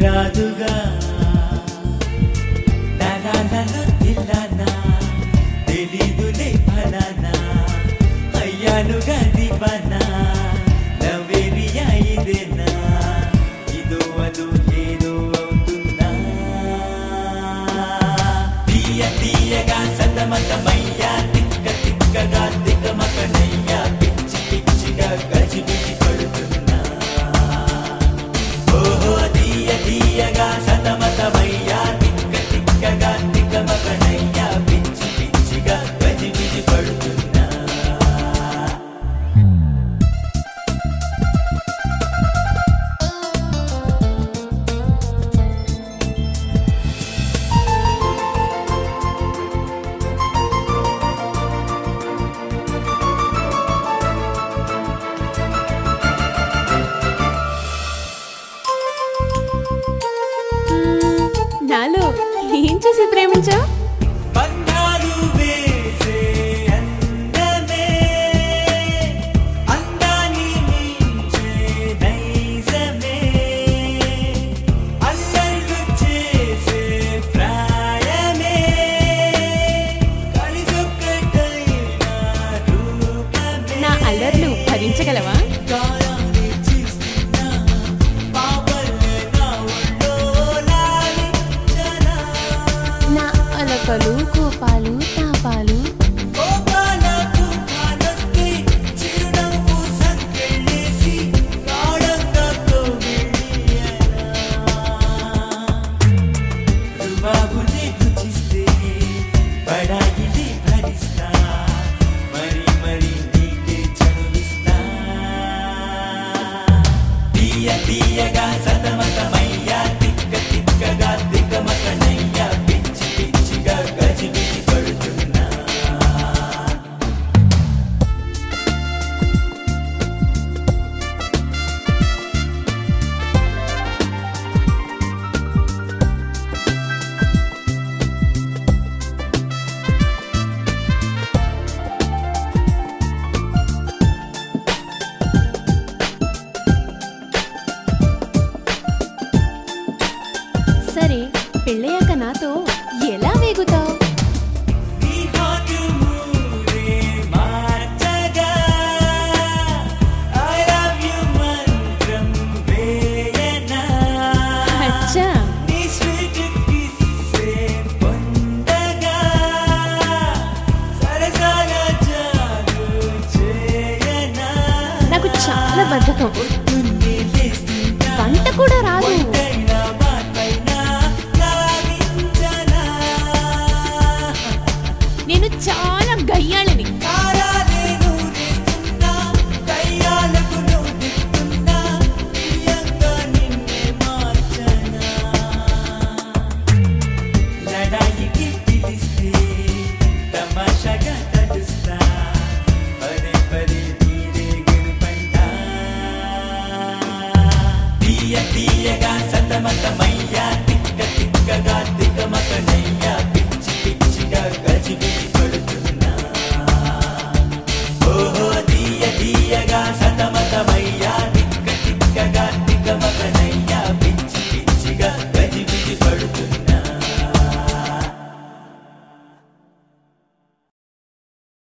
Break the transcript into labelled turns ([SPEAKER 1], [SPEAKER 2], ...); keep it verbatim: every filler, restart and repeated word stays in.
[SPEAKER 1] రాదుగా నరాలలో తిల్లానా తెలీదులే ఫలానా అయ్యానుగా దివానా నవేరియా ఇదేనా ఇదో అదో ఏదో అవుతున్నా తీయ తీయగా సతమతమయ్యా తిక్క తిక్కగా దిగమకనయ్యా పిచ్చి పిచ్చిగా గజిబిజి పడుతున్నా ఓహో తీయ తీయగా సతమతమయ్యా తిక్క తిక్కగా దిగమకనయ్యా పిచ్చి పిచ్చిగా గజిబిజి పడుతున్నా
[SPEAKER 2] నాలో ఏం చేసి ప్రేమించావు?
[SPEAKER 1] బంధాలు వేసే అందమే అందాన్ని మించే నైజమే అల్లర్లు చేసే ప్రాయమే కలిసొక్కటైన రూపమే
[SPEAKER 2] నా అల్లర్లు భరించగలవా?
[SPEAKER 1] గాయాన్ని చేస్తున్నా పాపల్లే నా ఒళ్ళో లాలించనా
[SPEAKER 2] నా అలకలు కోపాలు తాపాలు
[SPEAKER 1] కోపాలకు కానొస్తే చిరునవ్వు సంకెళ్ళేసి గాఢంగా కౌగిలియనా రుబాబుని రుచిస్తే బడాయిని భరిస్తా మరి మరి నీకే చనువిస్తా తీయ తీయగా సతమతమయ్యా తిక్క తిక్కగా దిగమకనయ్యా పిచ్చి పిచ్చిగా గజిబిజి పడుతున్నా
[SPEAKER 2] సరే, పెళ్ళయ్యాక నాతో ఎలా వేగుతావు?
[SPEAKER 1] నీ హాటు మూడే మార్చగా I love you మంత్రం వేయనా
[SPEAKER 2] అచ్చా,
[SPEAKER 1] నీ స్వీట్ కిస్సే పొందగా సరసాల జాగు చేయనా
[SPEAKER 2] నాకు చాలా బద్ధకం.
[SPEAKER 1] పొద్దున్నే లేస్తున్నా
[SPEAKER 2] వంట కూడా రాదు.
[SPEAKER 1] ఒంటైనా మాటైనా లాగించనా
[SPEAKER 2] నేను చాలా గయ్యాళిని.
[SPEAKER 1] కారాలే నూరేస్తున్నా కయ్యాలకు నూరిస్తున్నా ప్రియంగా నిన్నే మార్చనా లడాయికి పిలిస్తే తమాషాగా తడుస్తా పదే పదే నీరే గెలుపంటా తీయ తీయగా సతమతమయ్యా